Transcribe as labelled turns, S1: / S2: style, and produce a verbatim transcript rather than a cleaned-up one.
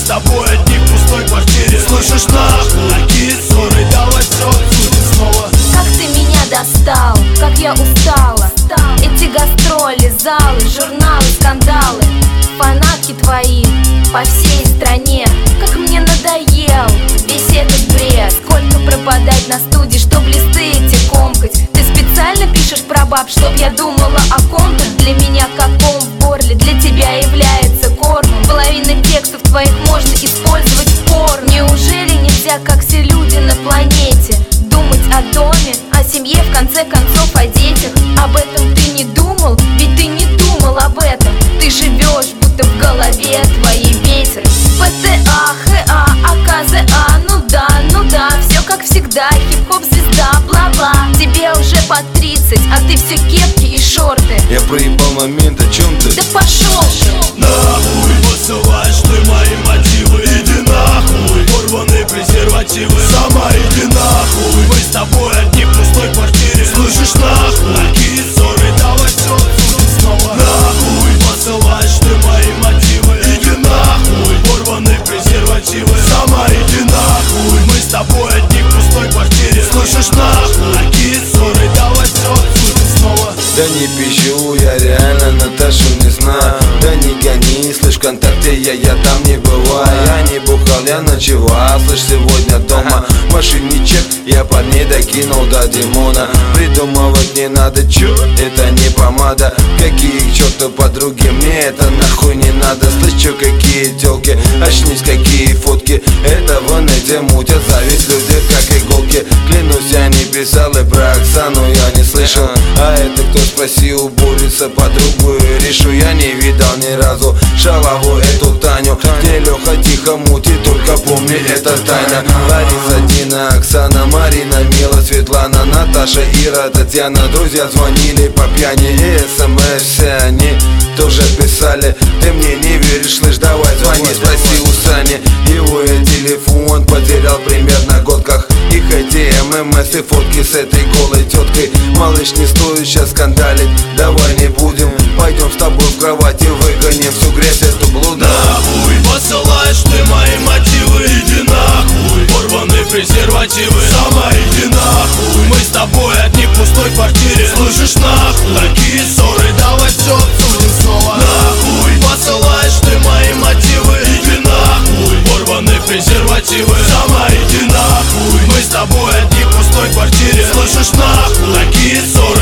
S1: тобой одни в пустой квартире. Слышишь, нахуй, такие ссоры, давай все обсудим снова.
S2: Как ты меня достал, как я устала. Эти гастроли, залы, журналы, скандалы, фанатки твои по всей стране. Как мне надоел весь этот бред. Сколько пропадать на студии, чтоб листы эти комкать. Ты специально пишешь про баб, чтоб я думала о ком-то. Для меня как ком в горле, для тебя является кормом. Половина текстов твоих можно использовать в порно. Неужели нельзя, как все люди на планете, думать о доме, о семье, в конце концов о детях? Об этом ты не думал? Ведь ты не думал об этом. Ты живешь, будто в голове твоей ветер. ПТА, ХА, АКЗА, ну да, ну да, все как всегда, хип-хоп звезда, бла-бла. Тебе уже по тридцать, а ты все кепки и шорты.
S3: Я проебал момент, о чем ты?
S2: Да пошел ты!
S1: Нахуй посылаешь ты мои мотивы. Иди нахуй, порванные презервативы. Сама иди нахуй, мы с тобой одни в пустой квартире. Слышишь, нахуй, такие ссоры, давай все обсудим снова. Нахуй посылаешь ты мои мотивы. Иди нахуй, порванные презервативы. Сама иди нахуй, мы с тобой одни в пустой квартире. Слышишь, нахуй, такие ссоры, давай все обсудим снова.
S3: Да не пищу, я реально Наташу не знаю. Да не гони, слышь, ВКонтакте я, я там не бываю. Я не бухал, я ночевал, слышь, сегодня дома. В машине чек, я парней докинул до Димона. Придумывать не надо, чё, это не помада. Какие к черту подруги, мне это нахуй не надо. Слышь, чё, какие тёлки, очнись, какие фотки. Это в инете мутят, зависть люди как иголки. Клянусь, я не писал и про Оксану я не слышал. А это кто, спроси у Бориса подругу и решу. Я не видал ни разу шалаву эту Таню, где Леха тихо мутит, только помни, это тайна. Лариса, Дина, Оксана, Марина, Мила, Светлана, Наташа, Ира, Татьяна. Друзья звонили по пьяни и смс все они тоже писали. Ты мне не веришь, слышь, давай звони, спроси у Сани. Его я телефон потерял примерно год как. Их эти ММС и фотки с этой голой теткой. Малыш, не стоит сейчас скандалить, давай не будем. Пойдем с тобой в кровати, выгоним всю грязь эту блуду.
S1: Нахуй посылаешь ты мои мотивы. Иди нахуй, порванные презервативы. Сама иди нахуй, мы с тобой одни в пустой квартире. Слышишь, нахуй, такие ссоры, давай все обсудим снова. Нахуй посылаешь ты мои мотивы. Иди нахуй, порванные презервативы. Сама иди нахуй, мы с тобой одни в пустой квартире. Слышишь, нахуй, такие ссоры,